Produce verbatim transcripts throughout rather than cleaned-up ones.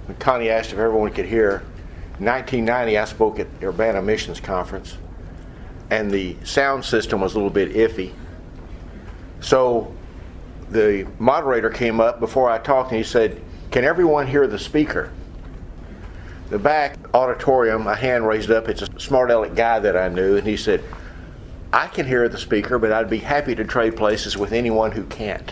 when Connie asked if everyone could hear, in nineteen ninety I spoke at the Urbana Missions Conference, and the sound system was a little bit iffy. So the moderator came up before I talked and he said, "Can everyone hear the speaker?" The back auditorium, a hand raised up. It's a smart aleck guy that I knew, and he said, "I can hear the speaker, but I'd be happy to trade places with anyone who can't."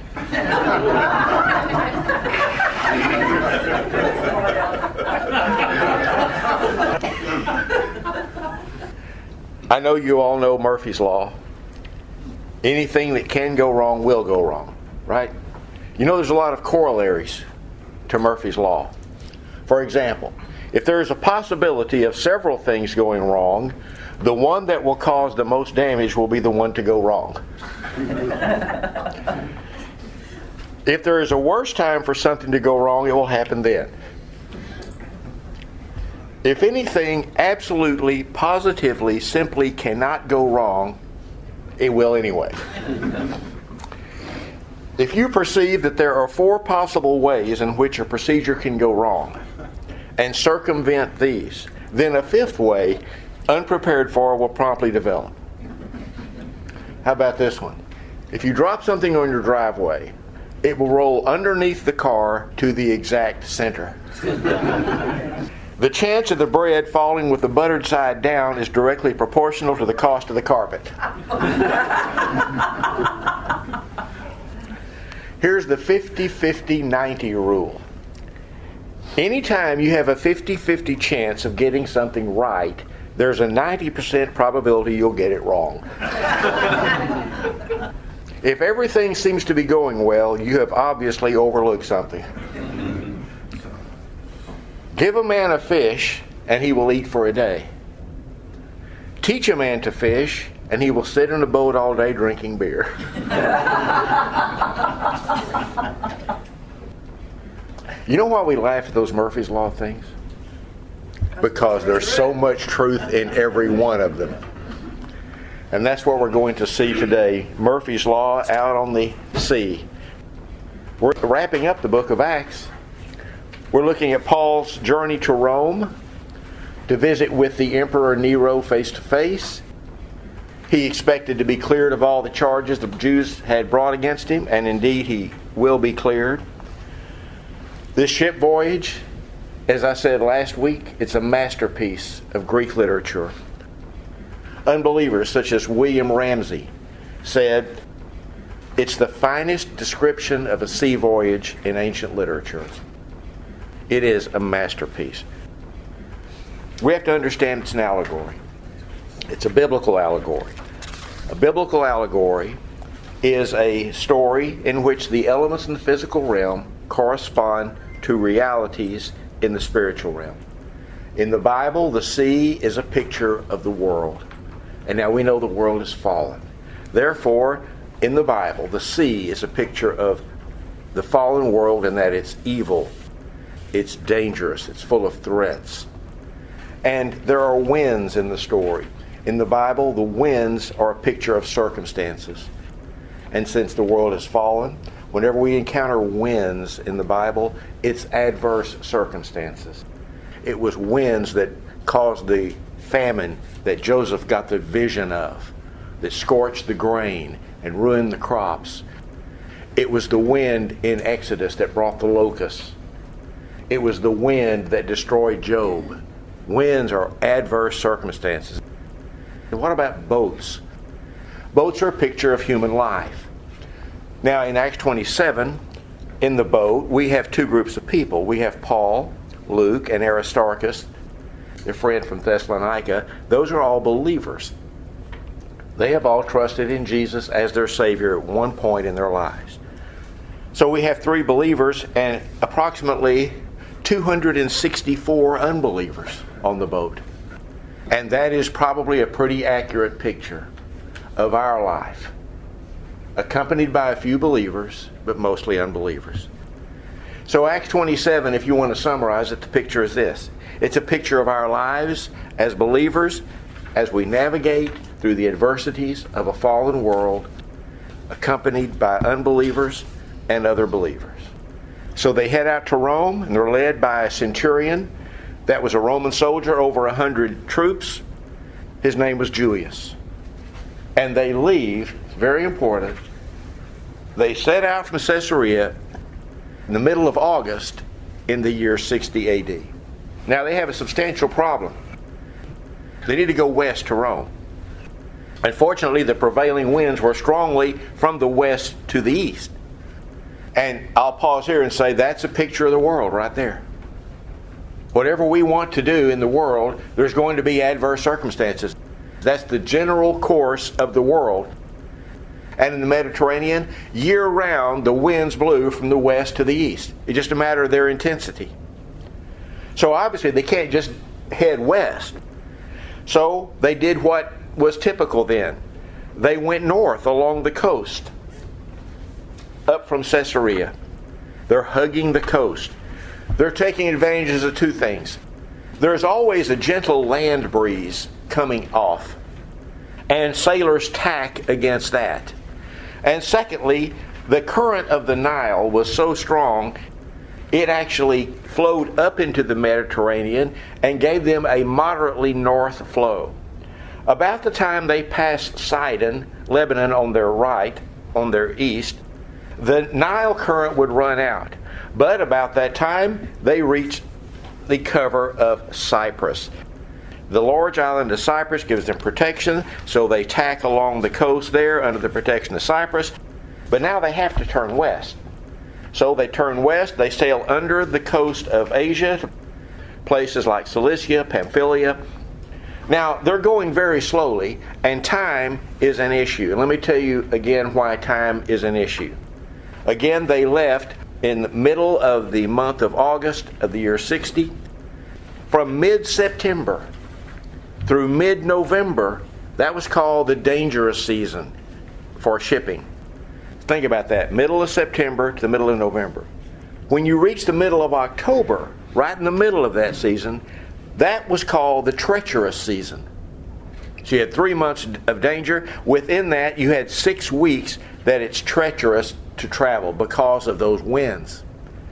I know you all know Murphy's Law. Anything that can go wrong will go wrong, right? You know there's a lot of corollaries to Murphy's Law. For example, if there is a possibility of several things going wrong, the one that will cause the most damage will be the one to go wrong. If there is a worse time for something to go wrong, it will happen then. If anything absolutely, positively, simply cannot go wrong, it will anyway. If you perceive that there are four possible ways in which a procedure can go wrong, and circumvent these, then a fifth way, unprepared for, will promptly develop. How about this one? If you drop something on your driveway, it will roll underneath the car to the exact center. The chance of the bread falling with the buttered side down is directly proportional to the cost of the carpet. Here's the fifty fifty ninety rule. Anytime you have a fifty fifty chance of getting something right, there's a ninety percent probability you'll get it wrong. If everything seems to be going well, you have obviously overlooked something. Give a man a fish, and he will eat for a day. Teach a man to fish, and he will sit in a boat all day drinking beer. You know why we laugh at those Murphy's Law things? Because there's so much truth in every one of them. And that's what we're going to see today. Murphy's Law out on the sea. We're wrapping up the book of Acts. We're looking at Paul's journey to Rome to visit with the Emperor Nero face to face. He expected to be cleared of all the charges the Jews had brought against him, and indeed he will be cleared. This ship voyage, as I said last week, it's a masterpiece of Greek literature. Unbelievers such as William Ramsey said, it's the finest description of a sea voyage in ancient literature. It is a masterpiece. We have to understand it's an allegory. It's a biblical allegory. A biblical allegory is a story in which the elements in the physical realm correspond to realities in the spiritual realm. In the Bible, the sea is a picture of the world. And now we know the world is fallen. Therefore, in the Bible, the sea is a picture of the fallen world in that it's evil, it's dangerous, it's full of threats. And there are winds in the story. In the Bible, the winds are a picture of circumstances. And since the world has fallen, whenever we encounter winds in the Bible, it's adverse circumstances. It was winds that caused the famine that Joseph got the vision of, that scorched the grain and ruined the crops. It was the wind in Exodus that brought the locusts. It was the wind that destroyed Job. Winds are adverse circumstances. And what about boats? Boats are a picture of human life. Now in Acts twenty-seven, in the boat, we have two groups of people. We have Paul, Luke, and Aristarchus, their friend from Thessalonica. Those are all believers. They have all trusted in Jesus as their Savior at one point in their lives. So we have three believers and approximately two hundred sixty-four unbelievers on the boat. And that is probably a pretty accurate picture of our life, accompanied by a few believers, but mostly unbelievers. So Acts twenty-seven, if you want to summarize it, the picture is this. It's a picture of our lives as believers as we navigate through the adversities of a fallen world, accompanied by unbelievers and other believers. So they head out to Rome, and they're led by a centurion that was a Roman soldier, over a hundred troops. His name was Julius. And they leave, it's very important, they set out from Caesarea in the middle of August in the year sixty A D. Now they have a substantial problem. They need to go west to Rome. Unfortunately, the prevailing winds were strongly from the west to the east. And I'll pause here and say that's a picture of the world right there. Whatever we want to do in the world, there's going to be adverse circumstances. That's the general course of the world. And in the Mediterranean, year-round, the winds blew from the west to the east. It's just a matter of their intensity. So obviously, they can't just head west. So they did what was typical then. They went north along the coast, up from Caesarea. They're hugging the coast. They're taking advantage of two things. There's always a gentle land breeze coming off, and sailors tack against that. And secondly, the current of the Nile was so strong, it actually flowed up into the Mediterranean and gave them a moderately north flow. About the time they passed Sidon, Lebanon on their right, on their east, the Nile current would run out. But about that time, they reached the cover of Cyprus. The large island of Cyprus gives them protection, so they tack along the coast there under the protection of Cyprus. But now they have to turn west. So they turn west, they sail under the coast of Asia, to places like Cilicia, Pamphylia. Now, they're going very slowly, and time is an issue. And let me tell you again why time is an issue. Again, they left in the middle of the month of August of the year sixty. From mid-September through mid-November, that was called the dangerous season for shipping. Think about that, middle of September to the middle of November. When you reach the middle of October, right in the middle of that season, that was called the treacherous season. So you had three months of danger. Within that, you had six weeks that it's treacherous to travel because of those winds.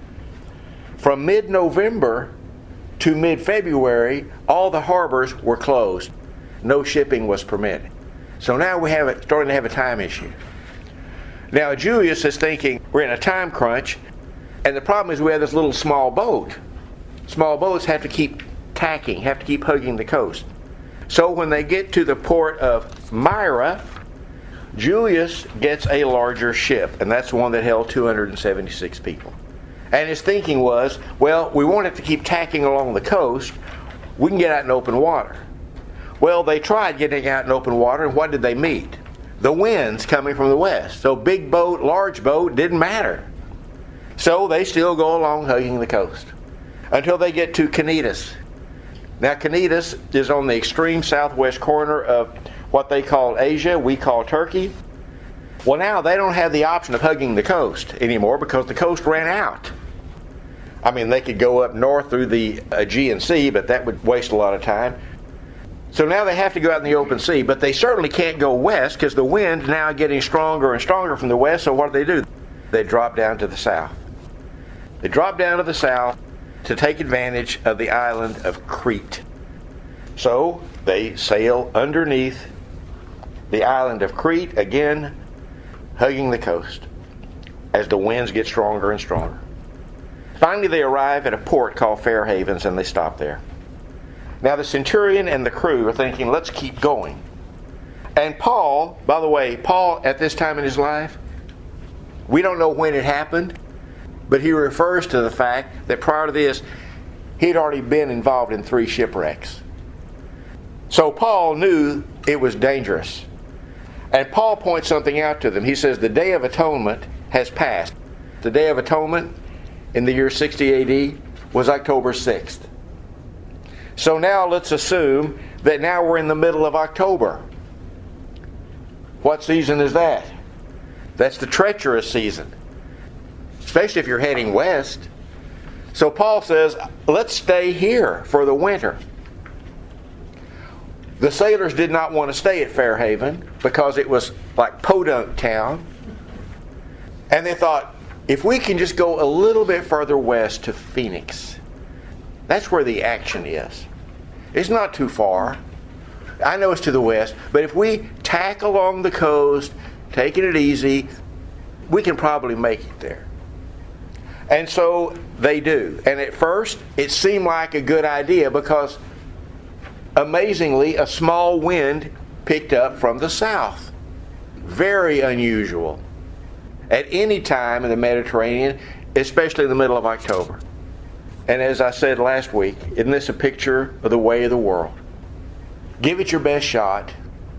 From mid-November to mid-February, all the harbors were closed. No shipping was permitted. So now we have it starting to have a time issue. Now Julius is thinking, we're in a time crunch, and the problem is we have this little small boat. Small boats have to keep tacking, have to keep hugging the coast. So when they get to the port of Myra, Julius gets a larger ship, and that's the one that held two hundred seventy-six people. And his thinking was, well, we want it to keep tacking along the coast. We can get out in open water. Well, they tried getting out in open water, and what did they meet? The winds coming from the west. So big boat, large boat, didn't matter. So they still go along hugging the coast until they get to Cnidus. Now Cnidus is on the extreme southwest corner of what they call Asia, we call Turkey. Well, now they don't have the option of hugging the coast anymore because the coast ran out. I mean, they could go up north through the Aegean Sea, but that would waste a lot of time. So now they have to go out in the open sea, but they certainly can't go west because the wind now getting stronger and stronger from the west, so what do they do? They drop down to the south. They drop down to the south to take advantage of the island of Crete. So they sail underneath the island of Crete, again hugging the coast as the winds get stronger and stronger. Finally they arrive at a port called Fair Havens, and they stop there. Now the centurion and the crew are thinking, let's keep going. And Paul, by the way, Paul at this time in his life, we don't know when it happened, but he refers to the fact that prior to this, he'd already been involved in three shipwrecks. So Paul knew it was dangerous. And Paul points something out to them. He says the Day of Atonement has passed. The Day of Atonement in the year sixty A D was October sixth. So now let's assume that now we're in the middle of October. What season is that? That's the treacherous season, especially if you're heading west. So Paul says, let's stay here for the winter. The sailors did not want to stay at Fair Haven because it was like Podunk town. And they thought, If we can just go a little bit further west to Phoenix, that's where the action is. It's not too far. I know it's to the west, but if we tack along the coast, taking it easy, we can probably make it there. And so they do. And at first, it seemed like a good idea because, amazingly, a small wind picked up from the south. Very unusual at any time in the Mediterranean, especially in the middle of October. And as I said last week, isn't this a picture of the way of the world? Give it your best shot.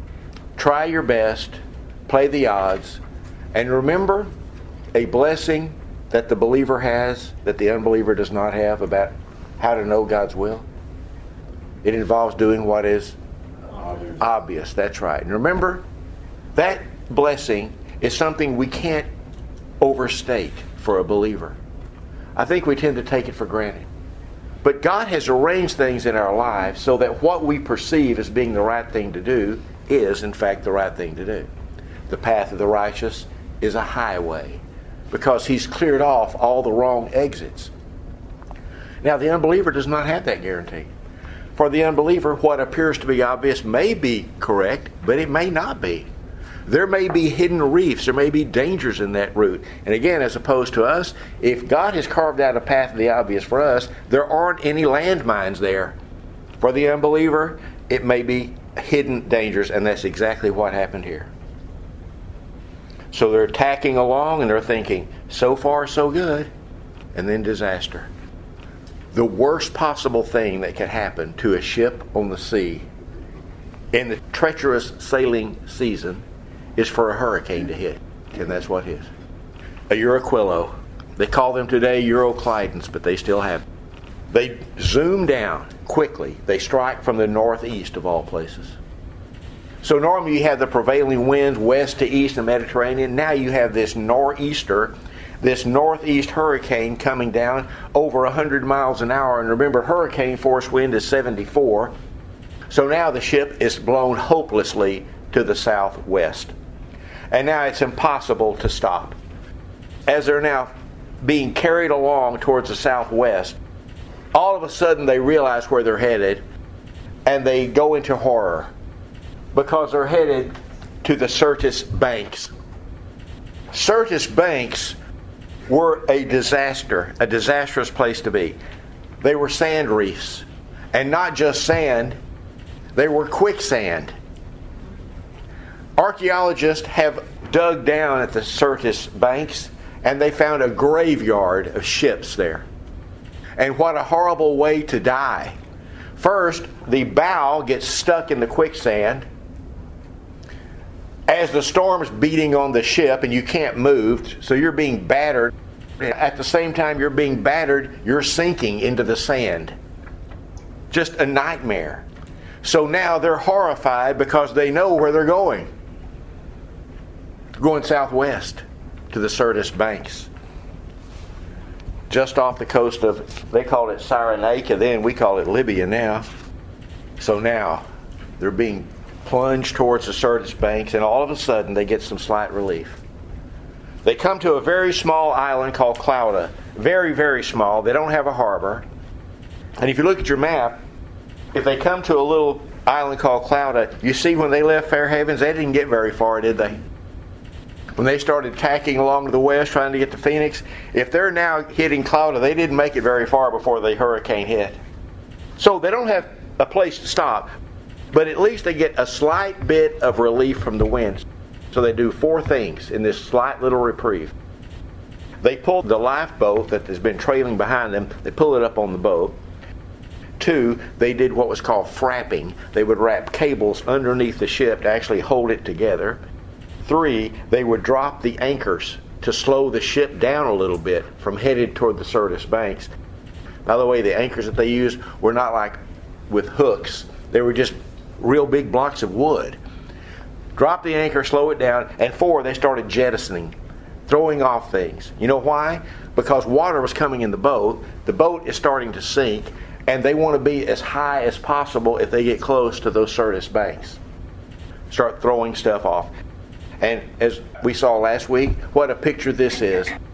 Try your best. Play the odds. And remember a blessing that the believer has that the unbeliever does not have about how to know God's will. It involves doing what is obvious. obvious. That's right. And remember, that blessing is something we can't overstate for a believer. I think we tend to take it for granted. But God has arranged things in our lives so that what we perceive as being the right thing to do is, in fact, the right thing to do. The path of the righteous is a highway because He's cleared off all the wrong exits. Now, the unbeliever does not have that guarantee. For the unbeliever, what appears to be obvious may be correct, but it may not be. There may be hidden reefs. There may be dangers in that route. And again, as opposed to us, if God has carved out a path of the obvious for us, there aren't any landmines there. For the unbeliever, it may be hidden dangers, and that's exactly what happened here. So they're tacking along and they're thinking, so far so good, and then disaster. The worst possible thing that could happen to a ship on the sea in the treacherous sailing season is for a hurricane to hit. And that's what it is. A Euroclillo. They call them today Euroclydons, but they still have. They zoom down quickly. They strike from the northeast of all places. So normally you have the prevailing winds west to east in the Mediterranean. Now you have this nor'easter, this northeast hurricane coming down over one hundred miles an hour. And remember, hurricane force wind is seventy-four. So now the ship is blown hopelessly to the southwest. And now it's impossible to stop. As they're now being carried along towards the southwest, all of a sudden they realize where they're headed, and they go into horror because they're headed to the Syrtis Banks. Syrtis Banks were a disaster, a disastrous place to be. They were sand reefs, and not just sand, they were quicksand. Archaeologists have dug down at the Syrtis Banks, and they found a graveyard of ships there. And what a horrible way to die. First, the bow gets stuck in the quicksand. As the storm's beating on the ship and you can't move, so you're being battered. At the same time you're being battered, you're sinking into the sand. Just a nightmare. So now they're horrified because they know where they're going. Going southwest to the Syrtis Banks. Just off the coast of, they called it Cyrenaica then, we call it Libya now. So now they're being plunged towards the Syrtis Banks, and all of a sudden they get some slight relief. They come to a very small island called Clauda. Very, very small. They don't have a harbor. And if you look at your map, if they come to a little island called Clauda, you see when they left Fair Havens, they didn't get very far, did they? When they started tacking along to the west, trying to get to Phoenix, if they're now hitting Clauda, they didn't make it very far before the hurricane hit. So they don't have a place to stop, but at least they get a slight bit of relief from the winds. So they do four things in this slight little reprieve. They pull the lifeboat that has been trailing behind them, they pull it up on the boat. Two, they did what was called frapping. They would wrap cables underneath the ship to actually hold it together. Three, they would drop the anchors to slow the ship down a little bit from headed toward the Syrtis Banks. By the way, the anchors that they used were not like with hooks. They were just real big blocks of wood. Drop the anchor, slow it down, and four, they started jettisoning, throwing off things. You know why? Because water was coming in the boat, the boat is starting to sink, and they want to be as high as possible if they get close to those Syrtis Banks. Start throwing stuff off. And as we saw last week, what a picture this is.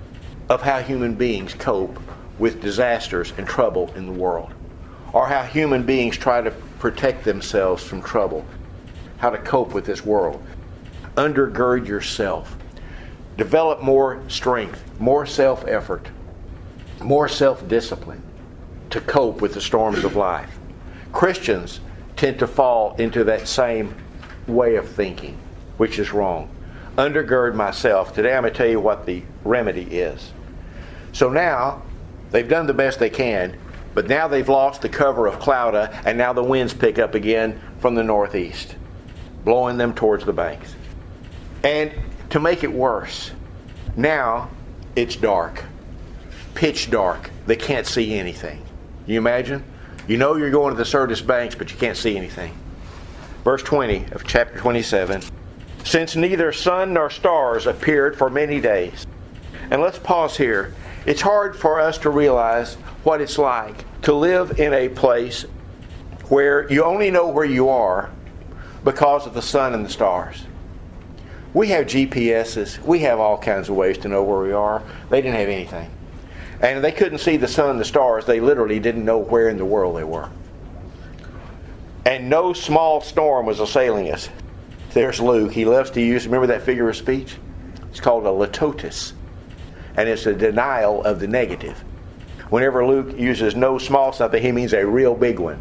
of how human beings cope with disasters and trouble in the world, or how human beings try to protect themselves from trouble, how to cope with this world. Undergird yourself. Develop more strength, more self-effort, more self-discipline to cope with the storms of life. Christians tend to fall into that same way of thinking, which is wrong. Undergird myself. Today I'm going to tell you what the remedy is. So now, they've done the best they can, but now they've lost the cover of Clouda, and now the winds pick up again from the northeast, blowing them towards the banks. And to make it worse, now it's dark, pitch dark. They can't see anything. Can you imagine? You know you're going to the Syrtis banks, but you can't see anything. Verse twenty of chapter twenty-seven. Since neither sun nor stars appeared for many days. And let's pause here. It's hard for us to realize what it's like to live in a place where you only know where you are because of the sun and the stars. We have G P S's. We have all kinds of ways to know where we are. They didn't have anything. And they couldn't see the sun and the stars. They literally didn't know where in the world they were. And no small storm was assailing us. There's Luke. He loves to use, remember that figure of speech? It's called a litotes. And it's a denial of the negative. Whenever Luke uses no small something, he means a real big one.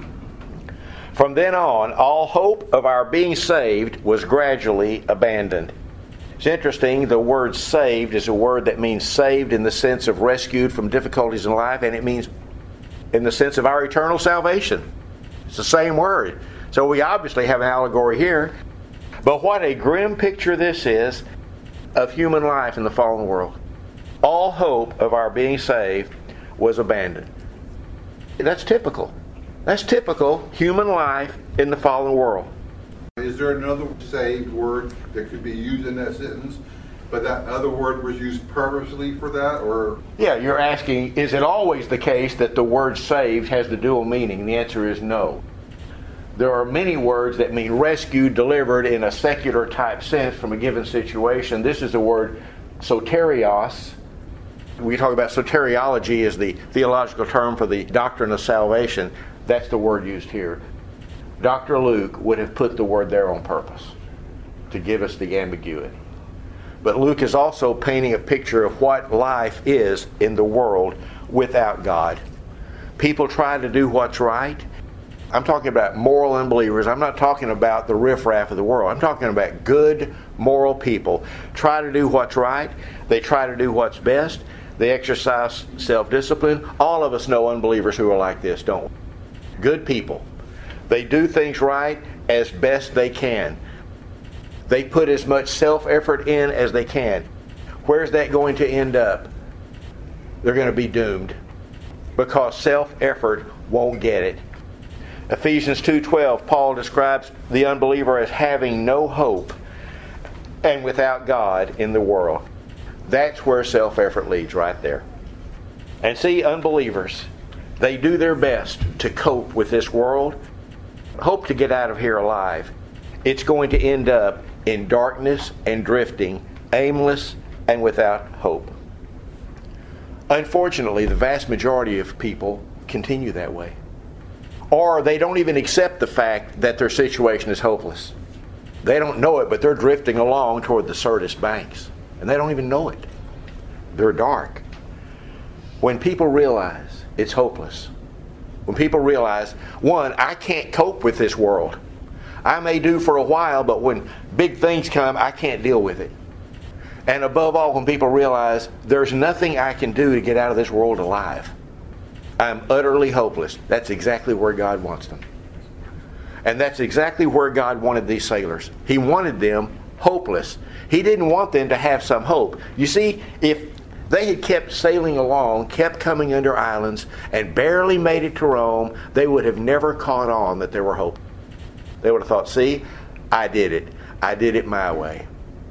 From then on, all hope of our being saved was gradually abandoned. It's interesting, the word saved is a word that means saved in the sense of rescued from difficulties in life, and it means in the sense of our eternal salvation. It's the same word. So we obviously have an allegory here. But what a grim picture this is of human life in the fallen world. All hope of our being saved was abandoned. That's typical. That's typical human life in the fallen world. Is there another saved word that could be used in that sentence, but that other word was used purposely for that? Or yeah, you're asking, is it always the case that the word saved has the dual meaning? The answer is no. There are many words that mean rescued, delivered in a secular type sense from a given situation. This is the word soterios. We talk about soteriology as the theological term for the doctrine of salvation. That's the word used here. Doctor Luke would have put the word there on purpose to give us the ambiguity. But Luke is also painting a picture of what life is in the world without God. People try to do what's right. I'm talking about moral unbelievers. I'm not talking about the riffraff of the world. I'm talking about good, moral people. Try to do what's right. They try to do what's best. They exercise self-discipline. All of us know unbelievers who are like this, don't we? Good people. They do things right as best they can. They put as much self-effort in as they can. Where's that going to end up? They're going to be doomed because self-effort won't get it. Ephesians two twelve, Paul describes the unbeliever as having no hope and without God in the world. That's where self-effort leads, right there. And see, unbelievers, they do their best to cope with this world, hope to get out of here alive. It's going to end up in darkness and drifting, aimless and without hope. Unfortunately, the vast majority of people continue that way. Or they don't even accept the fact that their situation is hopeless. They don't know it, but they're drifting along toward the Syrtis banks. And they don't even know it. They're dark. When people realize it's hopeless, when people realize, one, I can't cope with this world. I may do for a while, but when big things come, I can't deal with it. And above all, when people realize there's nothing I can do to get out of this world alive. I'm utterly hopeless. That's exactly where God wants them. And that's exactly where God wanted these sailors. He wanted them hopeless. He didn't want them to have some hope. You see, if they had kept sailing along, kept coming under islands, and barely made it to Rome, they would have never caught on that there were hope. They would have thought, see, I did it. I did it my way.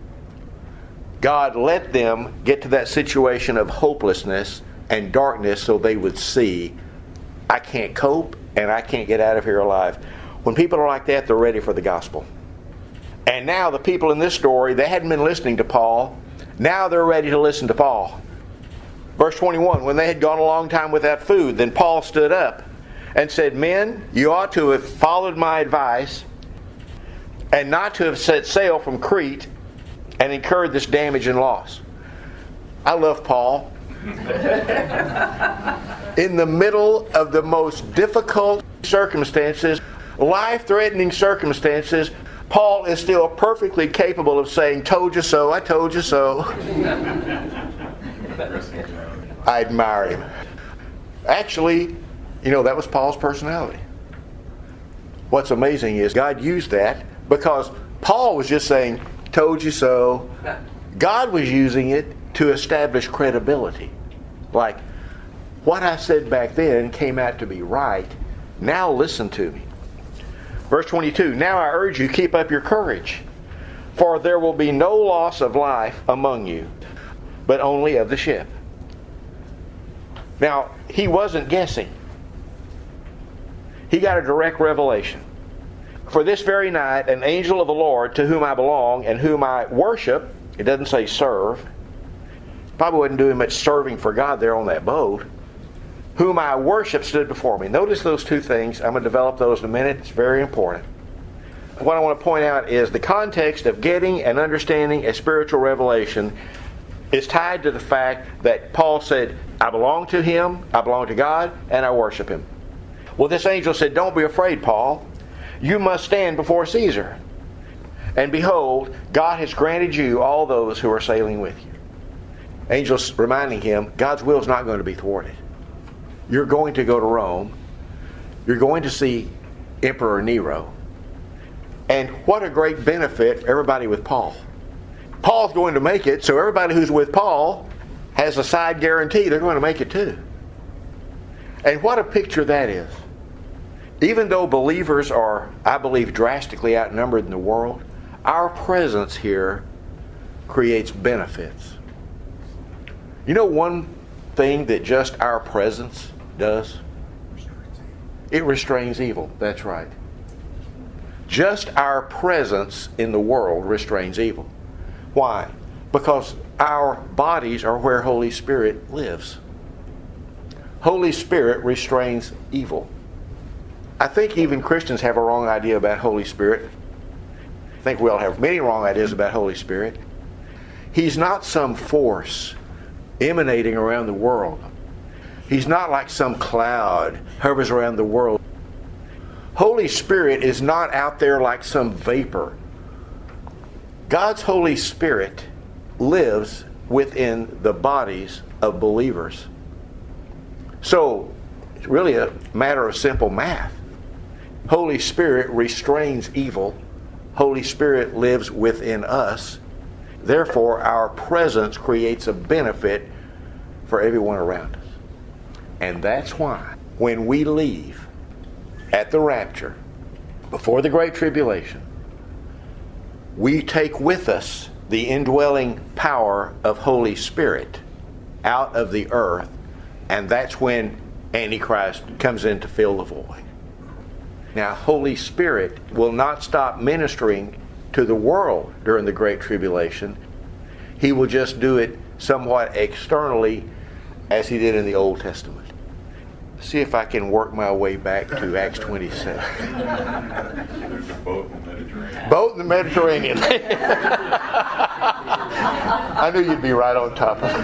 God let them get to that situation of hopelessness and darkness so they would see, I can't cope and I can't get out of here alive. When people are like that, they're ready for the gospel. And now the people in this story, they hadn't been listening to Paul. Now they're ready to listen to Paul. Verse twenty-one, when they had gone a long time without food, then Paul stood up and said, Men, you ought to have followed my advice and not to have set sail from Crete and incurred this damage and loss. I love Paul. In the middle of the most difficult circumstances, life-threatening circumstances, Paul is still perfectly capable of saying, told you so, I told you so. I admire him. Actually, you know, that was Paul's personality. What's amazing is God used that because Paul was just saying, told you so. God was using it to establish credibility. Like, what I said back then came out to be right. Now listen to me. Verse twenty-two, Now I urge you, keep up your courage, for there will be no loss of life among you, but only of the ship. Now, he wasn't guessing. He got a direct revelation. For this very night, an angel of the Lord, to whom I belong and whom I worship, it doesn't say serve. Probably wasn't doing much serving for God there on that boat. Whom I worship stood before me. Notice those two things. I'm going to develop those in a minute. It's very important. What I want to point out is the context of getting and understanding a spiritual revelation is tied to the fact that Paul said, I belong to Him, I belong to God, and I worship Him. Well, this angel said, don't be afraid, Paul. You must stand before Caesar. And behold, God has granted you all those who are sailing with you. Angel's reminding him, God's will is not going to be thwarted. You're going to go to Rome. You're going to see Emperor Nero. And what a great benefit for everybody with Paul. Paul's going to make it, so everybody who's with Paul has a side guarantee they're going to make it too. And what a picture that is. Even though believers are, I believe, drastically outnumbered in the world, our presence here creates benefits. You know one thing that just our presence does? It restrains evil. That's right. Just our presence in the world restrains evil. Why? Because our bodies are where Holy Spirit lives. Holy Spirit restrains evil. I think even Christians have a wrong idea about Holy Spirit. I think we all have many wrong ideas about Holy Spirit. He's not some force emanating around the world. He's not like some cloud hovers around the world. Holy Spirit is not out there like some vapor. God's Holy Spirit lives within the bodies of believers. So, it's really a matter of simple math. Holy Spirit restrains evil. Holy Spirit lives within us. Therefore, our presence creates a benefit for everyone around us. And that's why when we leave at the rapture, before the Great Tribulation, we take with us the indwelling power of Holy Spirit out of the earth, and that's when Antichrist comes in to fill the void. Now, Holy Spirit will not stop ministering to the world during the Great Tribulation. He will just do it somewhat externally as He did in the Old Testament. See if I can work my way back to Acts twenty-seven. There's a boat in the Mediterranean. Boat in the Mediterranean. I knew you'd be right on top of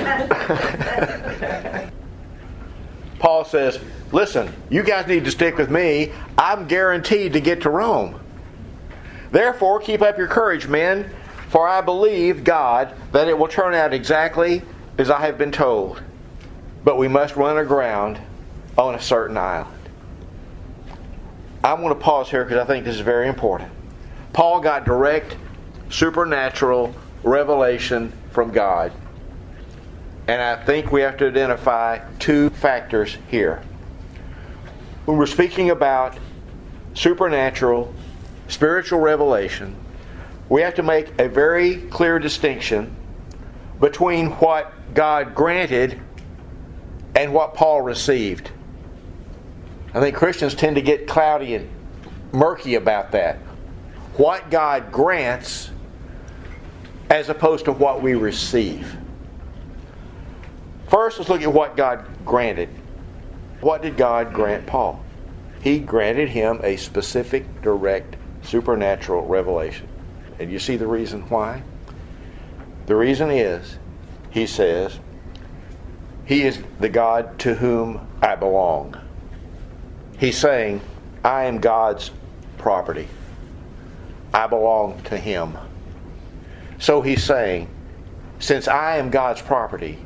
it. Paul says, listen, you guys need to stick with me. I'm guaranteed to get to Rome. Therefore, keep up your courage, men, for I believe God that it will turn out exactly as I have been told. But we must run aground on a certain island. I'm going to pause here because I think this is very important. Paul got direct supernatural revelation from God. And I think we have to identify two factors here. When we're speaking about supernatural, spiritual revelation, we have to make a very clear distinction between what God granted and what Paul received. I think Christians tend to get cloudy and murky about that. What God grants as opposed to what we receive. First, let's look at what God granted. What did God grant Paul? He granted him a specific, direct, supernatural revelation. And you see the reason why? The reason is, he says, He is the God to whom I belong. He's saying, I am God's property. I belong to Him. So he's saying, since I am God's property,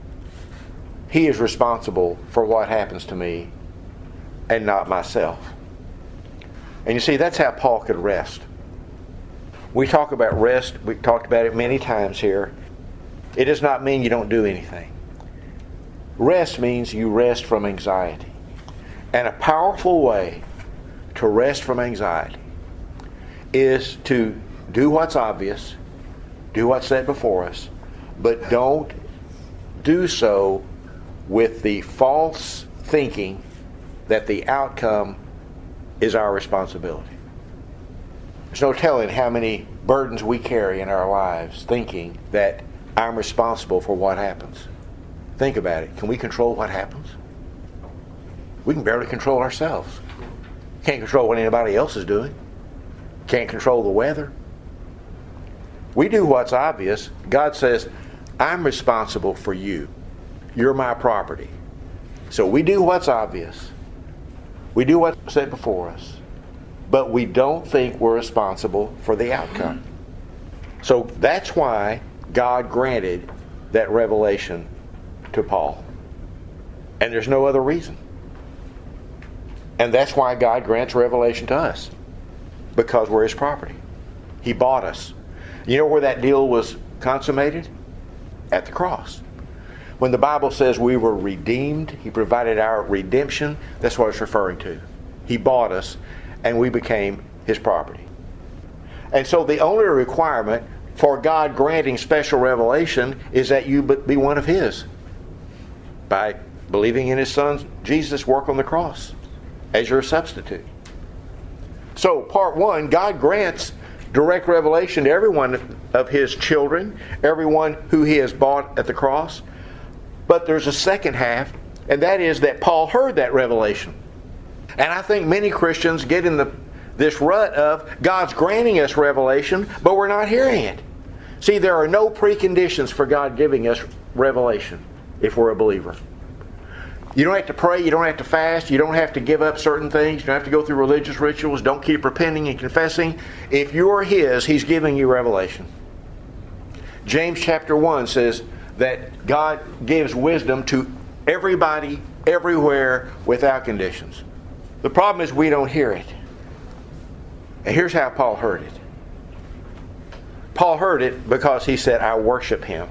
He is responsible for what happens to me and not myself. And you see, that's how Paul could rest. We talk about rest. We've talked about it many times here. It does not mean you don't do anything. Rest means you rest from anxiety. And a powerful way to rest from anxiety is to do what's obvious, do what's set before us, but don't do so with the false thinking that the outcome is our responsibility. There's no telling how many burdens we carry in our lives thinking that I'm responsible for what happens. Think about it. Can we control what happens? We can barely control ourselves. Can't control what anybody else is doing. Can't control the weather. We do what's obvious. God says, I'm responsible for you. You're my property. So we do what's obvious. We do what's set before us. But we don't think we're responsible for the outcome. So that's why God granted that revelation to Paul. And there's no other reason. And that's why God grants revelation to us. Because we're His property. He bought us. You know where that deal was consummated? At the cross. When the Bible says we were redeemed, He provided our redemption, that's what it's referring to. He bought us, and we became His property. And so the only requirement for God granting special revelation is that you be one of His. By believing in His Son, Jesus' work on the cross as your substitute. So, part one, God grants direct revelation to every one of His children, everyone who He has bought at the cross. But there's a second half, and that is that Paul heard that revelation. And I think many Christians get in the this rut of God's granting us revelation, but we're not hearing it. See, there are no preconditions for God giving us revelation if we're a believer. You don't have to pray, you don't have to fast, you don't have to give up certain things, you don't have to go through religious rituals, don't keep repenting and confessing. If you're His, He's giving you revelation. James chapter one says that God gives wisdom to everybody, everywhere, without conditions. The problem is we don't hear it. And here's how Paul heard it. Paul heard it because he said, I worship Him.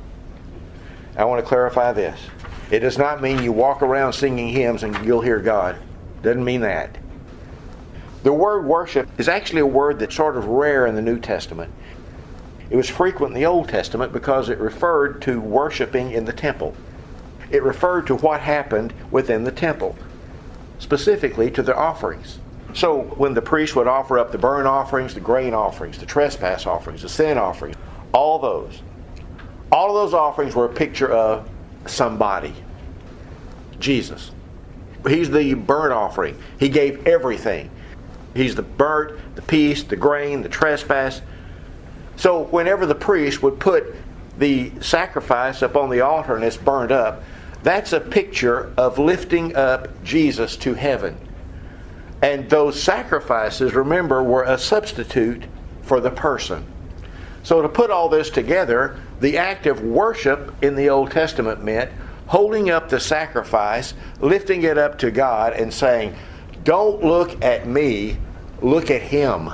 I want to clarify this. It does not mean you walk around singing hymns and you'll hear God. Doesn't mean that. The word worship is actually a word that's sort of rare in the New Testament. It was frequent in the Old Testament because it referred to worshiping in the temple. It referred to what happened within the temple, specifically to the offerings. So when the priest would offer up the burnt offerings, the grain offerings, the trespass offerings, the sin offerings, all those, all of those offerings were a picture of somebody. Jesus. He's the burnt offering. He gave everything. He's the burnt, the peace, the grain, the trespass. So whenever the priest would put the sacrifice up on the altar and it's burned up, that's a picture of lifting up Jesus to heaven. And those sacrifices, remember, were a substitute for the person. So to put all this together, the act of worship in the Old Testament meant holding up the sacrifice, lifting it up to God and saying, don't look at me, look at Him.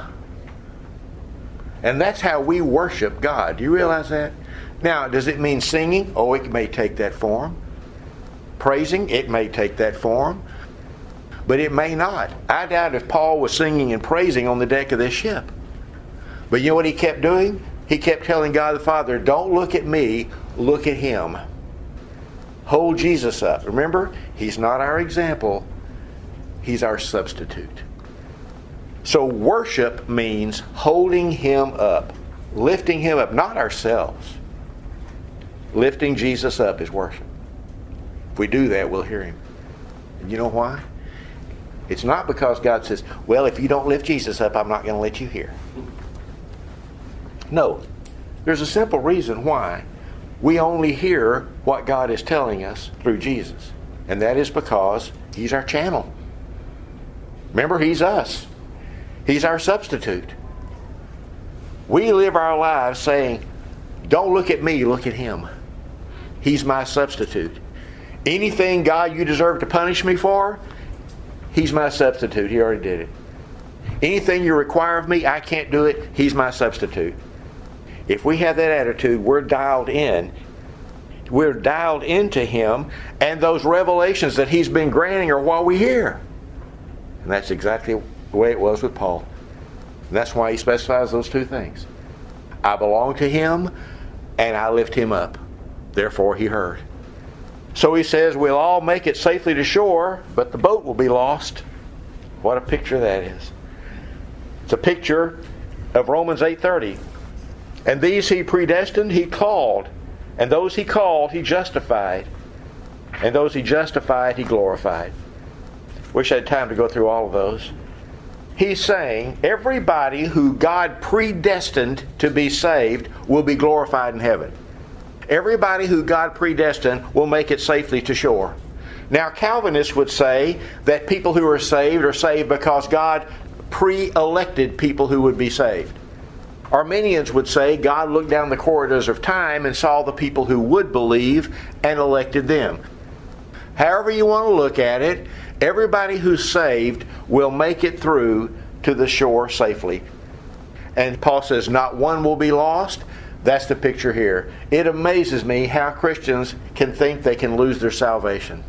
And that's how we worship God. Do you realize that? Now, does it mean singing? Oh, it may take that form. Praising? It may take that form. But it may not. I doubt if Paul was singing and praising on the deck of this ship. But you know what he kept doing? He kept telling God the Father, don't look at me, look at Him. Hold Jesus up. Remember, He's not our example. He's our substitute. So worship means holding Him up, lifting Him up, not ourselves. Lifting Jesus up is worship. If we do that, we'll hear Him. And you know why? It's not because God says, well, if you don't lift Jesus up, I'm not going to let you hear. No. There's a simple reason why we only hear what God is telling us through Jesus. And that is because He's our channel. Remember, He's us. He's our substitute. We live our lives saying, don't look at me, look at Him. He's my substitute. Anything, God, you deserve to punish me for, He's my substitute. He already did it. Anything you require of me, I can't do it. He's my substitute. If we have that attitude, we're dialed in. We're dialed into Him, and those revelations that He's been granting are what we hear. And that's exactly the way it was with Paul. And that's why he specifies those two things. I belong to Him, and I lift Him up. Therefore He heard. So he says, we'll all make it safely to shore, but the boat will be lost. What a picture that is. It's a picture of Romans eight thirty. And these He predestined, He called. And those He called, He justified. And those He justified, He glorified. Wish I had time to go through all of those. He's saying everybody who God predestined to be saved will be glorified in heaven. Everybody who God predestined will make it safely to shore. Now, Calvinists would say that people who are saved are saved because God pre-elected people who would be saved. Arminians would say God looked down the corridors of time and saw the people who would believe and elected them. However you want to look at it, everybody who's saved will make it through to the shore safely. And Paul says not one will be lost. That's the picture here. It amazes me how Christians can think they can lose their salvation.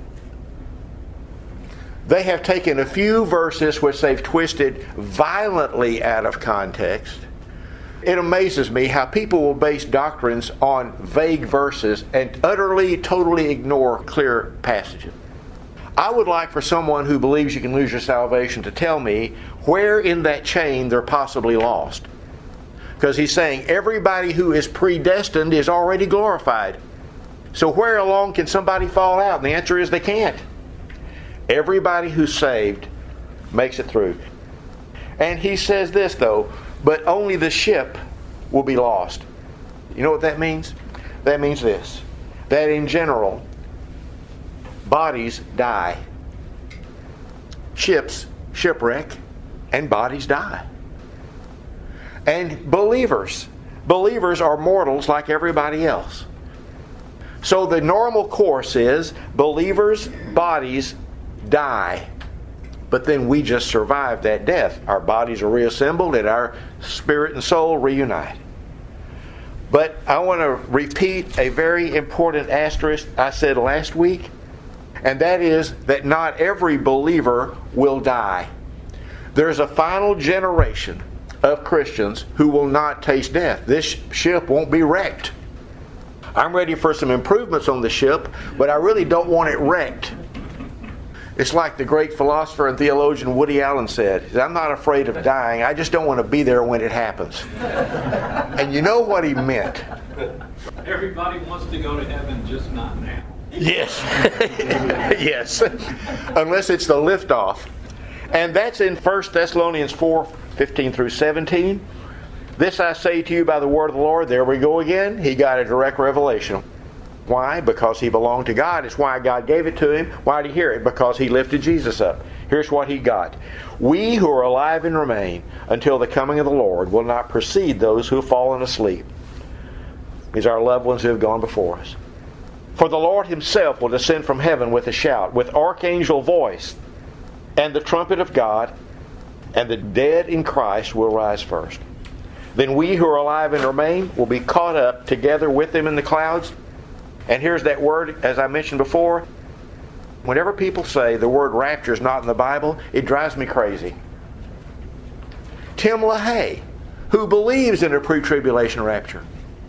They have taken a few verses which they've twisted violently out of context. It amazes me how people will base doctrines on vague verses and utterly, totally ignore clear passages. I would like for someone who believes you can lose your salvation to tell me where in that chain they're possibly lost. Because he's saying everybody who is predestined is already glorified. So where along can somebody fall out? And the answer is they can't. Everybody who's saved makes it through. And he says this though, but only the ship will be lost. You know what that means? That means this, that in general, bodies die. Ships shipwreck and bodies die. And believers, believers are mortals like everybody else. So the normal course is believers' bodies die. But then we just survive that death. Our bodies are reassembled and our spirit and soul reunite. But I want to repeat a very important asterisk I said last week, and that is that not every believer will die. There's a final generation of Christians who will not taste death. This ship won't be wrecked. I'm ready for some improvements on the ship, but I really don't want it wrecked. It's like the great philosopher and theologian Woody Allen said, I'm not afraid of dying, I just don't want to be there when it happens. And you know what he meant. Everybody wants to go to heaven, just not now. Yes. Yes. Unless it's the liftoff. And that's in First Thessalonians four, fifteen through seventeen. This I say to you by the word of the Lord. There we go again. He got a direct revelation. Why? Because he belonged to God. It's why God gave it to him. Why did he hear it? Because he lifted Jesus up. Here's what he got. We who are alive and remain until the coming of the Lord will not precede those who have fallen asleep. These are our loved ones who have gone before us. For the Lord himself will descend from heaven with a shout, with archangel voice, and the trumpet of God, and the dead in Christ will rise first. Then we who are alive and remain will be caught up together with them in the clouds. And here's that word, as I mentioned before. Whenever people say the word rapture is not in the Bible, it drives me crazy. Tim LaHaye, who believes in a pre-tribulation rapture.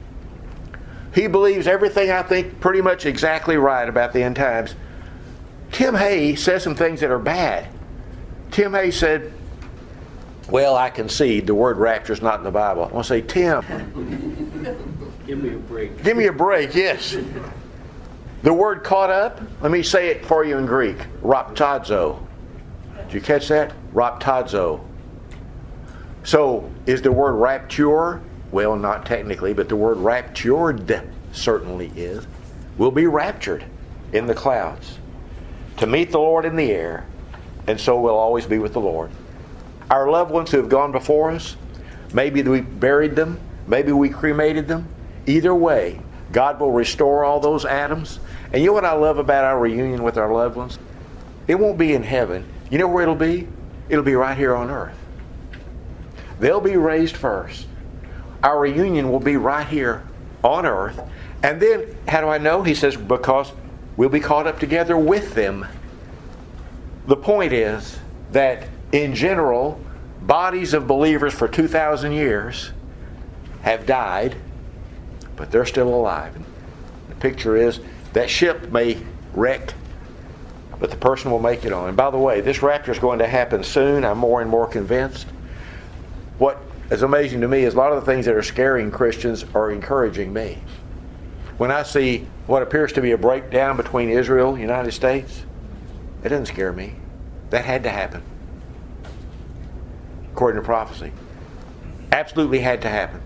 He believes everything I think pretty much exactly right about the end times. Tim Hay says some things that are bad. Tim Hay said, well, I concede the word rapture is not in the Bible. I want to say, Tim, Give me a break. Give me a break, yes. The word caught up, let me say it for you in Greek. Raptazo. Did you catch that? Raptazo. So, is the word rapture? Well, not technically, but the word raptured certainly is. We'll be raptured in the clouds to meet the Lord in the air, and so we'll always be with the Lord. Our loved ones who have gone before us, maybe we buried them, maybe we cremated them. Either way, God will restore all those atoms. And you know what I love about our reunion with our loved ones? It won't be in heaven. You know where it'll be? It'll be right here on earth. They'll be raised first. Our reunion will be right here on earth. And then, how do I know? He says, because we'll be caught up together with them. The point is that, in general, bodies of believers for two thousand years have died, but they're still alive. The picture is that ship may wreck, but the person will make it on. And by the way, this rapture is going to happen soon. I'm more and more convinced. What is amazing to me is a lot of the things that are scaring Christians are encouraging me. When I see what appears to be a breakdown between Israel and the United States, it doesn't scare me. That had to happen, according to prophecy. Absolutely had to happen.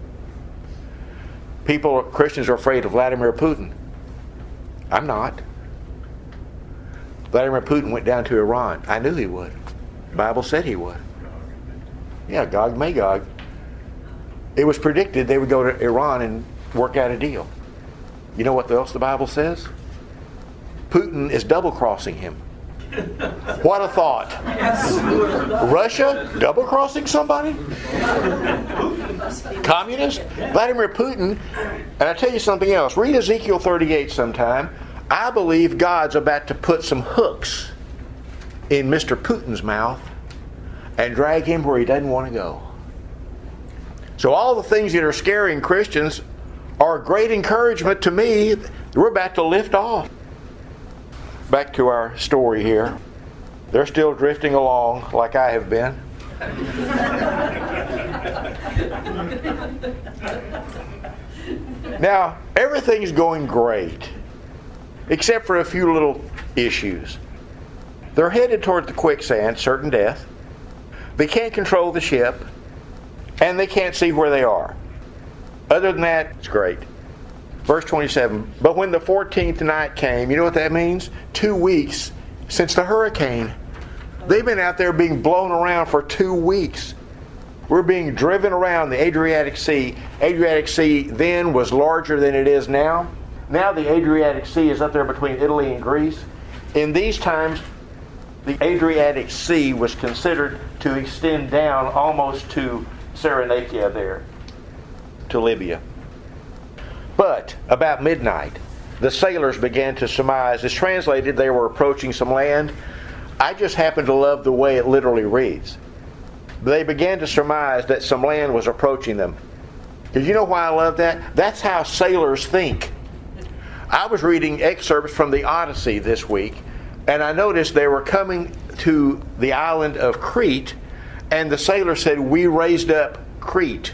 People, Christians, are afraid of Vladimir Putin. I'm not. Vladimir Putin went down to Iran. I knew he would. The Bible said he would. Yeah, Gog Magog. It was predicted they would go to Iran and work out a deal. You know what else the Bible says? Putin is double-crossing him. What a thought. Russia double-crossing somebody? Communist? Vladimir Putin. And I tell you something else. Read Ezekiel thirty-eight sometime. I believe God's about to put some hooks in Mister Putin's mouth and drag him where he doesn't want to go. So all the things that are scaring Christians are a great encouragement to me. We're about to lift off. Back to our story here. They're still drifting along like I have been. Now, everything's going great, except for a few little issues. They're headed toward the quicksand, certain death. They can't control the ship, and they can't see where they are. Other than that, it's great. Verse twenty-seven, but when the fourteenth night came, you know what that means? Two weeks since the hurricane. They've been out there being blown around for two weeks. We're being driven around the Adriatic Sea. Adriatic Sea then was larger than it is now. Now the Adriatic Sea is up there between Italy and Greece. In these times, the Adriatic Sea was considered to extend down almost to Cyrenaica there, to Libya. But about midnight, the sailors began to surmise. It's translated they were approaching some land. I just happen to love the way it literally reads. They began to surmise that some land was approaching them. Because you know why I love that? That's how sailors think. I was reading excerpts from the Odyssey this week, and I noticed they were coming to the island of Crete, and the sailor said, "We raised up Crete."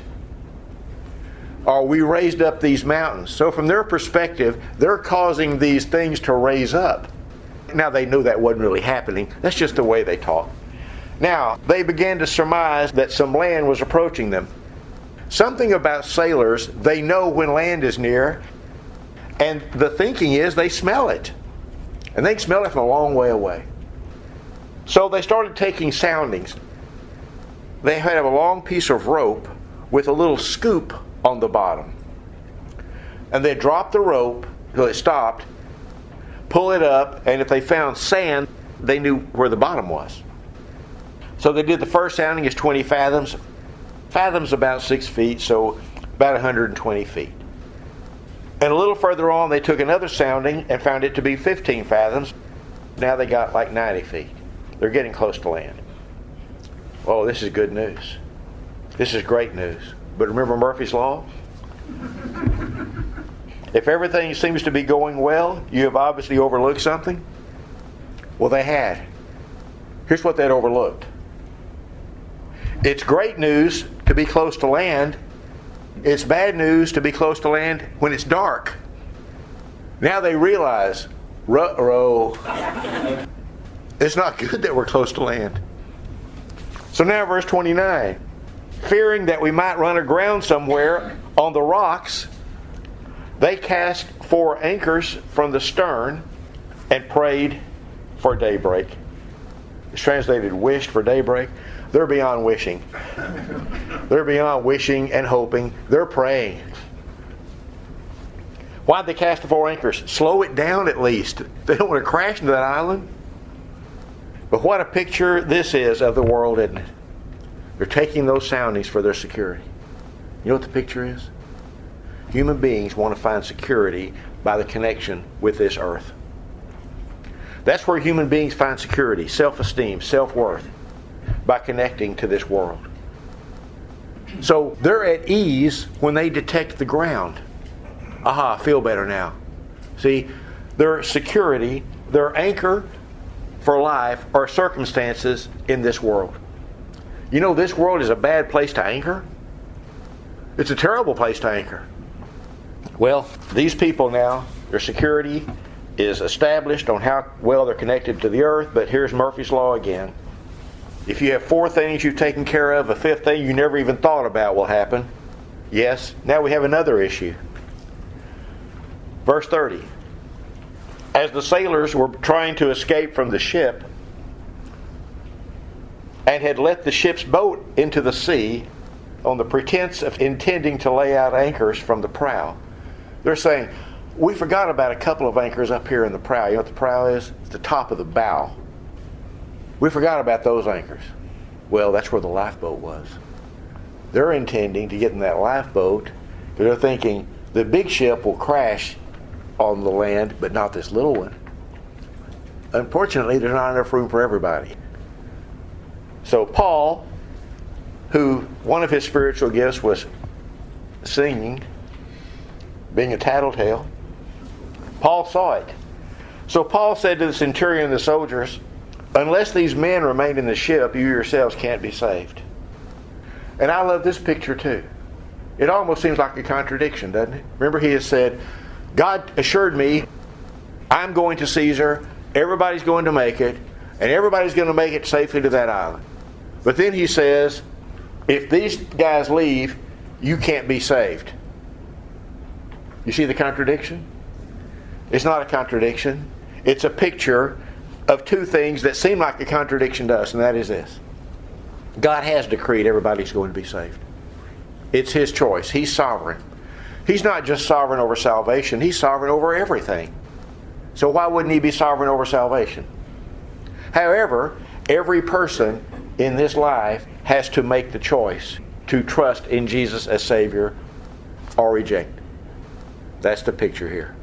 Or we raised up these mountains. So from their perspective, they're causing these things to raise up. Now they knew that wasn't really happening. That's just the way they talk. Now, they began to surmise that some land was approaching them. Something about sailors, they know when land is near, and the thinking is they smell it. And they can smell it from a long way away. So they started taking soundings. They had a long piece of rope with a little scoop on the bottom. And they dropped the rope until it stopped, pull it up, and if they found sand, they knew where the bottom was. So they did the first sounding is twenty fathoms. Fathoms about six feet, so about one hundred twenty feet. And a little further on, they took another sounding and found it to be fifteen fathoms. Now they got like ninety feet. They're getting close to land. Oh, this is good news. This is great news. But remember Murphy's Law? If everything seems to be going well, you have obviously overlooked something. Well, they had. Here's what they'd overlooked. It's great news to be close to land. It's bad news to be close to land when it's dark. Now they realize, ruh-roh, it's not good that we're close to land. So now verse twenty-nine. Fearing that we might run aground somewhere on the rocks, they cast four anchors from the stern and prayed for daybreak. It's translated wished for daybreak. They're beyond wishing. They're beyond wishing and hoping. They're praying. Why'd they cast the four anchors? Slow it down at least. They don't want to crash into that island. But what a picture this is of the world, isn't it? They're taking those soundings for their security. You know what the picture is? Human beings want to find security by the connection with this earth. That's where human beings find security, self-esteem, self-worth, by connecting to this world. So they're at ease when they detect the ground. Aha, I feel better now. See, their security, their anchor for life are circumstances in this world. You know, this world is a bad place to anchor. It's a terrible place to anchor. Well, these people now, their security is established on how well they're connected to the earth, but here's Murphy's Law again. If you have four things you've taken care of, a fifth thing you never even thought about will happen. Yes, now we have another issue. Verse thirty. As the sailors were trying to escape from the ship and had let the ship's boat into the sea on the pretense of intending to lay out anchors from the prow, they're saying, we forgot about a couple of anchors up here in the prow. You know what the prow is? It's the top of the bow. We forgot about those anchors. Well, that's where the lifeboat was. They're intending to get in that lifeboat because they're thinking the big ship will crash on the land, but not this little one. Unfortunately, there's not enough room for everybody. So Paul, who one of his spiritual gifts was singing, being a tattletale, Paul saw it. So Paul said to the centurion and the soldiers, unless these men remain in the ship, you yourselves can't be saved. And I love this picture too. It almost seems like a contradiction, doesn't it? Remember, he has said, God assured me, I'm going to Caesar, everybody's going to make it, and everybody's going to make it safely to that island. But then he says, if these guys leave, you can't be saved. You see the contradiction? It's not a contradiction. It's a picture of two things that seem like a contradiction to us, and that is this. God has decreed everybody's going to be saved. It's His choice. He's sovereign. He's not just sovereign over salvation. He's sovereign over everything. So why wouldn't He be sovereign over salvation? However, every person in this life has to make the choice to trust in Jesus as Savior or reject. That's the picture here.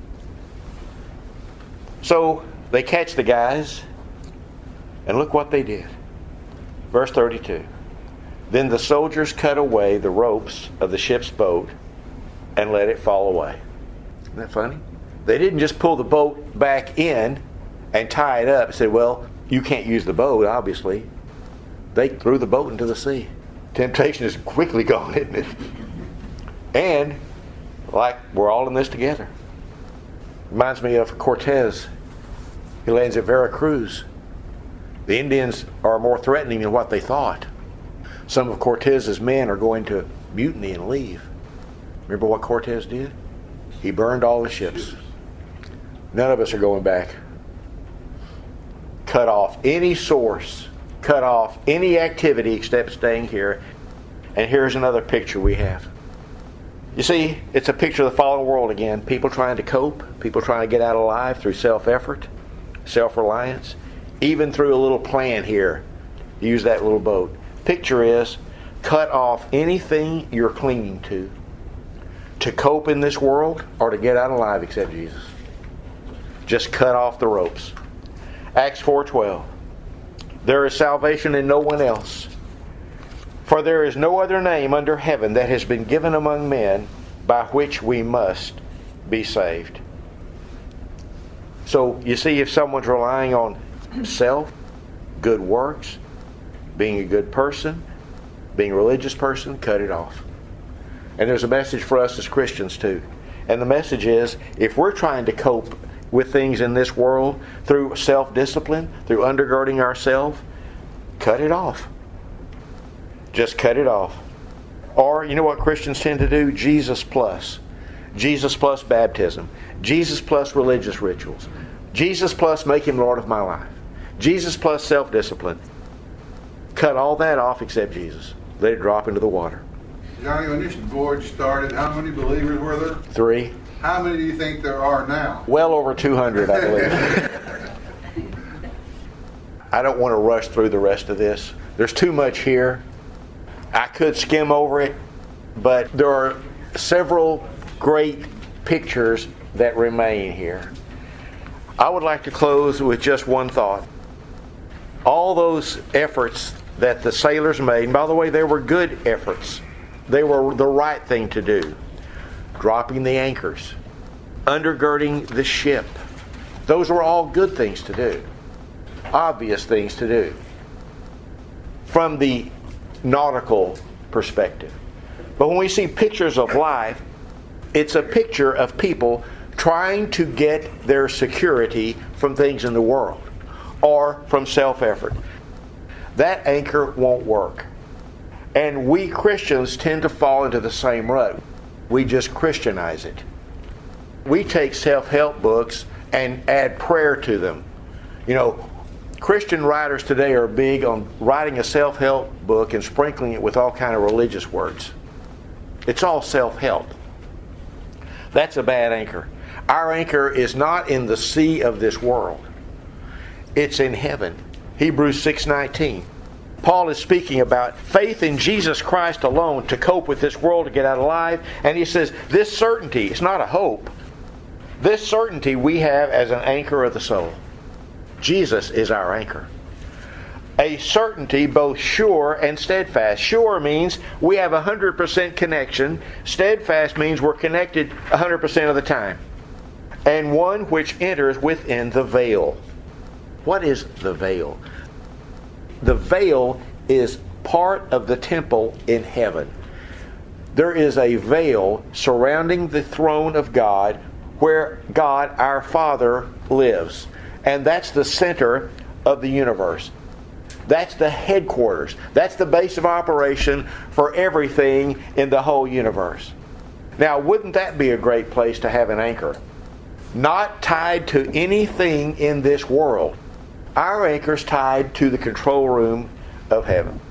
So they catch the guys, and look what they did. Verse thirty-two. Then the soldiers cut away the ropes of the ship's boat and let it fall away. Isn't that funny? They didn't just pull the boat back in and tie it up and say, well, you can't use the boat, obviously. They threw the boat into the sea. Temptation is quickly gone, isn't it? And, like, we're all in this together. Reminds me of Cortez. He lands at Veracruz. The Indians are more threatening than what they thought. Some of Cortez's men are going to mutiny and leave. Remember what Cortez did? He burned all the ships. None of us are going back. Cut off any source. Cut off any activity except staying here. And here's another picture we have. You see, it's a picture of the fallen world again. People trying to cope. People trying to get out alive through self-effort, self-reliance, even through a little plan here. Use that little boat. Picture is, cut off anything you're clinging to to cope in this world or to get out alive except Jesus. Just cut off the ropes. Acts four twelve. There is salvation in no one else. For there is no other name under heaven that has been given among men by which we must be saved. So, you see, if someone's relying on self, good works, being a good person, being a religious person, cut it off. And there's a message for us as Christians too. And the message is, if we're trying to cope with things in this world through self-discipline, through undergirding ourselves, cut it off. Just cut it off. Or, you know what Christians tend to do? Jesus plus. Jesus plus baptism. Jesus plus religious rituals. Jesus plus make Him Lord of my life. Jesus plus self-discipline. Cut all that off except Jesus. Let it drop into the water. Johnny, when this voyage started, how many believers were there? Three. How many do you think there are now? Well over two hundred, I believe. I don't want to rush through the rest of this. There's too much here. I could skim over it, but there are several great pictures that remain here. I would like to close with just one thought. All those efforts that the sailors made, and by the way, they were good efforts. They were the right thing to do. Dropping the anchors, undergirding the ship. Those were all good things to do. Obvious things to do. From the nautical perspective. But when we see pictures of life, it's a picture of people trying to get their security from things in the world or from self-effort. That anchor won't work. And we Christians tend to fall into the same rut. We just Christianize it. We take self-help books and add prayer to them. You know, Christian writers today are big on writing a self-help book and sprinkling it with all kind of religious words. It's all self-help. That's a bad anchor. Our anchor is not in the sea of this world. It's in heaven. Hebrews six nineteen. Paul is speaking about faith in Jesus Christ alone to cope with this world, to get out alive. And he says, this certainty, it's not a hope. This certainty we have as an anchor of the soul. Jesus is our anchor. A certainty both sure and steadfast. Sure means we have a one hundred percent connection. Steadfast means we're connected one hundred percent of the time. And one which enters within the veil. What is the veil? The veil is part of the temple in heaven. There is a veil surrounding the throne of God where God, our Father, lives. And that's the center of the universe. That's the headquarters. That's the base of operation for everything in the whole universe. Now, wouldn't that be a great place to have an anchor? Not tied to anything in this world. Our anchor's tied to the control room of heaven.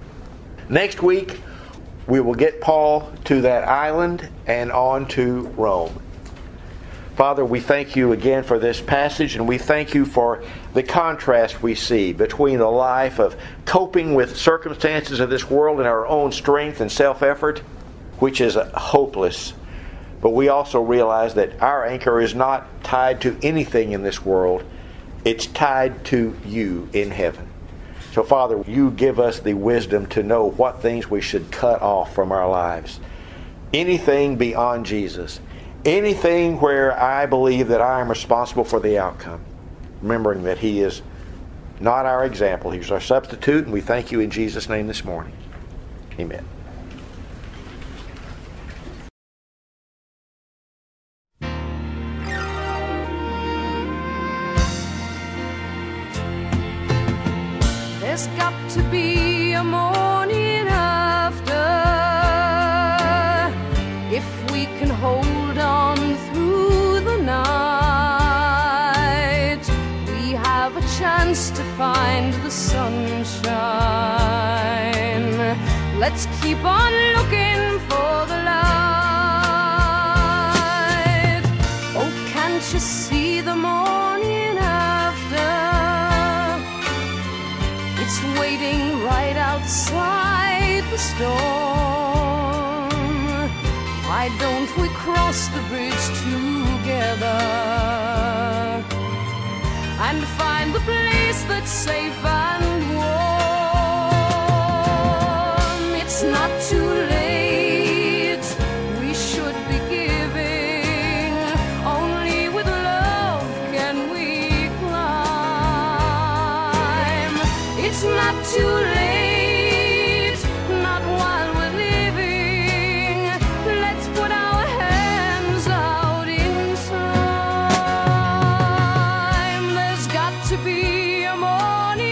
Next week, we will get Paul to that island and on to Rome. Father, we thank you again for this passage, and we thank you for the contrast we see between the life of coping with circumstances of this world and our own strength and self-effort, which is hopeless. But we also realize that our anchor is not tied to anything in this world. It's tied to you in heaven. So, Father, you give us the wisdom to know what things we should cut off from our lives. Anything beyond Jesus. Anything where I believe that I am responsible for the outcome. Remembering that He is not our example. He's our substitute, and we thank you in Jesus' name this morning. Amen. There's got to be a morning after, if we can hold on through the night. We have a chance to find the sunshine. Let's keep on looking for the light. Oh, can't you see the morning after? It's waiting right outside the storm. Why don't we cross the bridge together and find the place that's safe and warm? It's not too late. We should be giving. Only with love can we climb. It's not too late, not while we're living. Let's put our hands up your morning